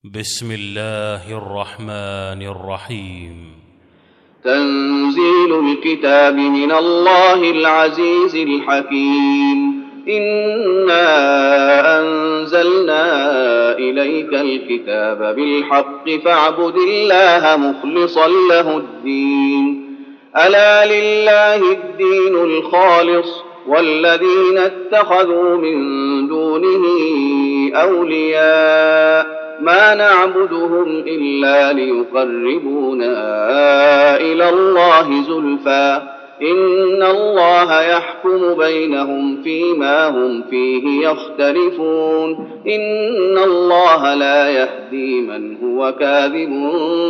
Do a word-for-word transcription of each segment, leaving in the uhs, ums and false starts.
بسم الله الرحمن الرحيم. تنزيل الكتاب من الله العزيز الحكيم. إنا أنزلنا إليك الكتاب بالحق فاعبد الله مخلصا له الدين. ألا لله الدين الخالص والذين اتخذوا من دونه أولياء ما نعبدهم إلا ليقربونا إلى الله زلفى إن الله يحكم بينهم فيما هم فيه يختلفون. إن الله لا يهدي من هو كاذب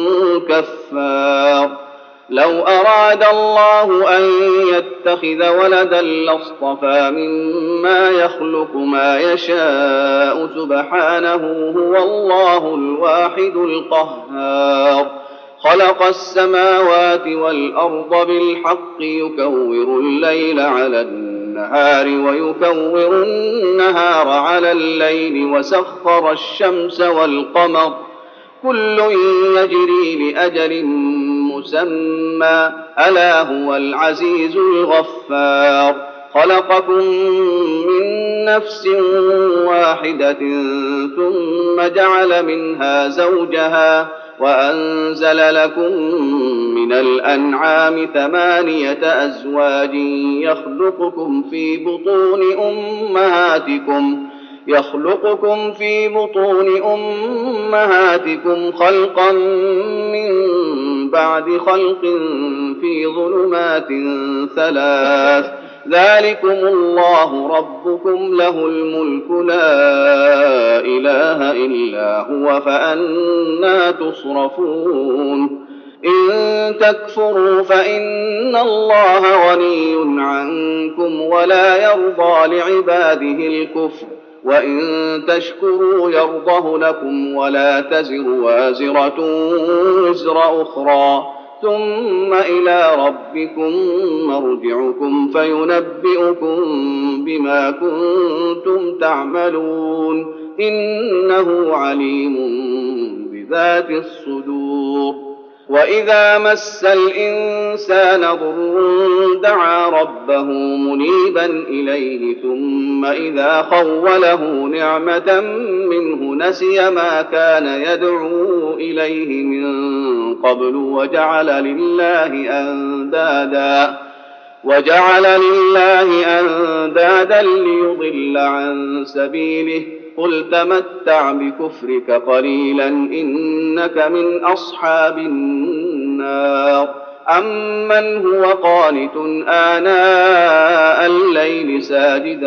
كفار. لو أراد الله أن يتخذ ولدا لاصطفى مما يخلق ما يشاء سبحانه هو الله الواحد القهار. خلق السماوات والأرض بالحق يكور الليل على النهار ويكور النهار على الليل وسخر الشمس والقمر كل يجري لأجل مسمى ألا هو العزيز الغفار. خلقكم من نفس واحدة ثم جعل منها زوجها وأنزل لكم من الأنعام ثمانية أزواج يخلقكم في بطون أمهاتكم يخلقكم في بطون أمهاتكم خلقا من بعد خلق في ظلمات ثلاث ذلكم الله ربكم له الملك لا إله إلا هو فأنى تصرفون. إن تكفروا فإن الله غني عنكم ولا يرضى لعباده الكفر وإن تشكروا يرضه لكم ولا تزر وازرة وزر أخرى ثم إلى ربكم مرجعكم فينبئكم بما كنتم تعملون إنه عليم بذات الصدور. وإذا مس الإنسان ضر دعا ربه منيبا إليه ثم إذا خوله نعمة منه نسي ما كان يدعو إليه من قبل وجعل لله أندادا وجعل لله أندادا ليضل عن سبيله قل تمتع بكفرك قليلا إنك من أصحاب النار. أمن هو قانت آناء الليل ساجدا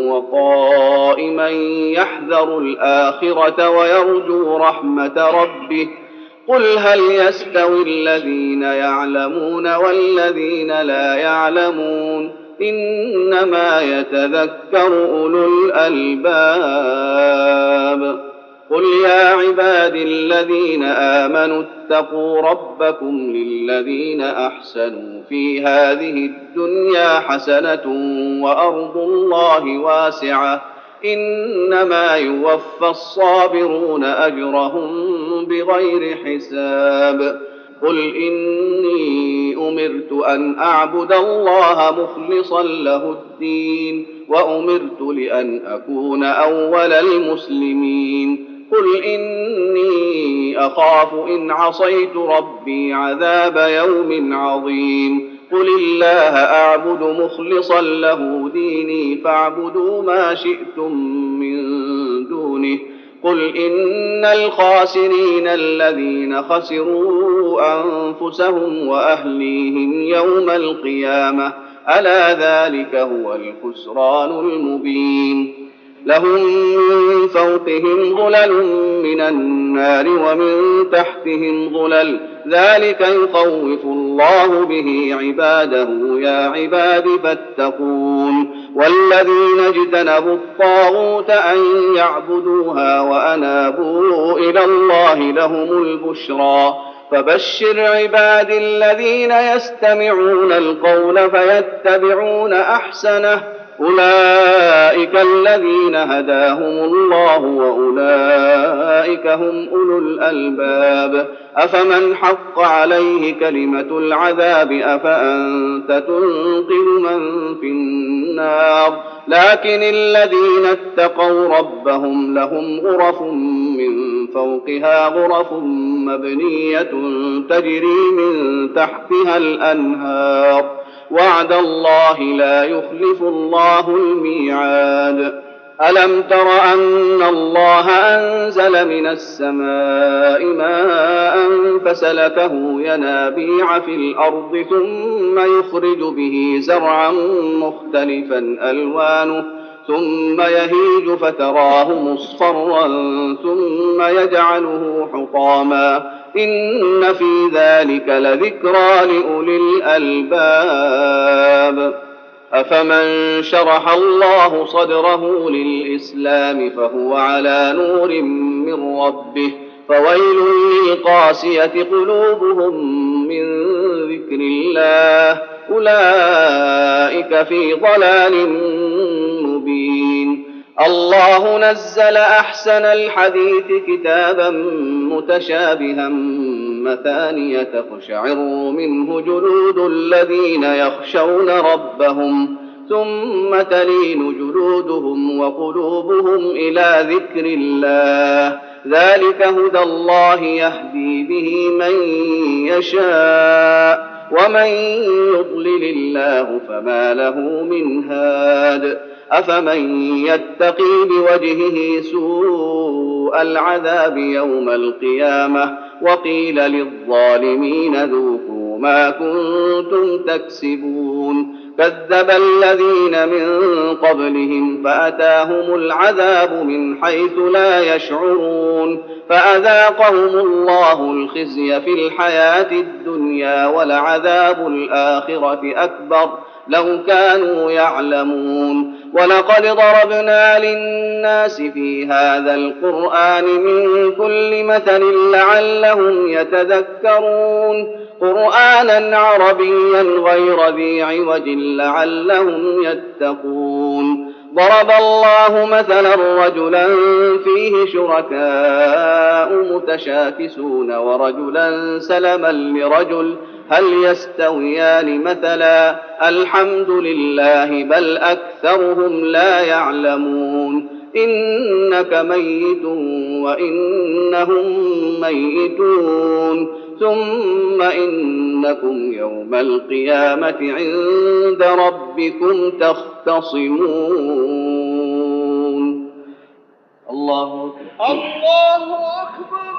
وقائما يحذر الآخرة ويرجو رحمة ربه قل هل يستوي الذين يعلمون والذين لا يعلمون إنما يتذكر أولو الألباب. قل يا عباد الذين آمنوا اتقوا ربكم للذين أحسنوا في هذه الدنيا حسنة وأرض الله واسعة إنما يوفى الصابرون أجرهم بغير حساب. قل إني أمرت أن أعبد الله مخلصا له الدين وأمرت لأن أكون أول المسلمين. قل إني أخاف إن عصيت ربي عذاب يوم عظيم. قل الله أعبد مخلصا له ديني فاعبدوا ما شئتم من دونه. قل إن الخاسرين الذين خسروا أنفسهم وأهليهم يوم القيامة ألا ذلك هو الخسران المبين. لهم من فوقهم ظلل من النار ومن تحتهم ظلل ذلك يخوف الله به عباده يا عباد فاتقون. والذين اجتنبوا الطاغوت أن يعبدوها وأنابوا إلى الله لهم البشرى فبشر عباد الذين يستمعون القول فيتبعون أحسنه أولئك الذين هداهم الله وأولئك أولئك هم أولو الألباب أفمن حق عليه كلمة العذاب أفأنت تنقذ من في النار لكن الذين اتقوا ربهم لهم غرف من فوقها غرف مبنية تجري من تحتها الأنهار وعد الله لا يخلف الله الميعاد ألم تر أن الله أنزل من السماء ماء فسلكه ينابيع في الأرض ثم يخرج به زرعا مختلفا ألوانه ثم يهيج فتراه مصفرا ثم يجعله حطاما إن في ذلك لذكرى لأولي الألباب أفمن شرح الله صدره للإسلام فهو على نور من ربه فويل للقاسية قلوبهم من ذكر الله أولئك في ضلال مبين الله نزل أحسن الحديث كتابا متشابها مثانية تقشعر منه جلود الذين يخشون ربهم ثم تلين جلودهم وقلوبهم إلى ذكر الله ذلك هدى الله يهدي به من يشاء ومن يضلل الله فما له من هاد أفمن يتقي بوجهه سوء العذاب يوم القيامة وقيل للظالمين ذوقوا ما كنتم تكسبون كذب الذين من قبلهم فأتاهم العذاب من حيث لا يشعرون فأذاقهم الله الخزي في الحياة الدنيا ولعذاب الآخرة أكبر لو كانوا يعلمون ولقد ضربنا للناس في هذا القرآن من كل مثل لعلهم يتذكرون قرآنا عربيا غير ذي عوج لعلهم يتقون ضرب الله مثلا رجلا فيه شركاء متشاكسون ورجلا سلما لرجل هل يستويان مثلا الحمد لله بل أكثرهم لا يعلمون إنك ميت وإنهم ميتون ثم إنكم يوم القيامة عند ربكم تختصمون الله أكبر الله أكبر